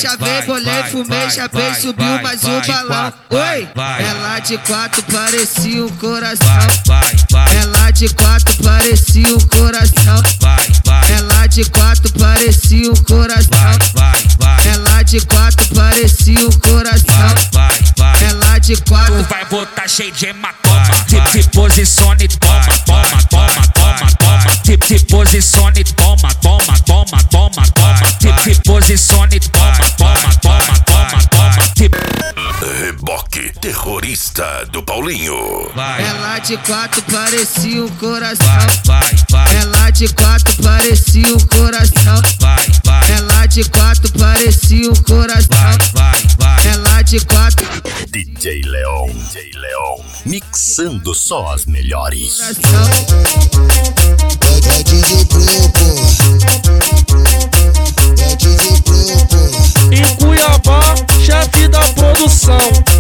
chavei, bolei, fumei, chapei, subiu mais um balão. Oi, ela de quatro parecia um coração. Ela de quatro parecia um coração. Ela de quatro parecia um coração. Ela de quatro parecia um coração. Ela de quatro vai botar cheio de hematoma. Se posicione, toma, toma, toma, toma, toma. Se posicione, toma, toma, toma, toma, toma. Se posicione, toma, toma, toma, toma, toma. Reboque terrorista do Paulinho. Ela de quatro parecia um coração. Ela de quatro parecia um coração. Ela de quatro parecia um coração. Ela de quatro. DJ Leon, mixando só as melhores. Em Cuiabá, chefe da produção.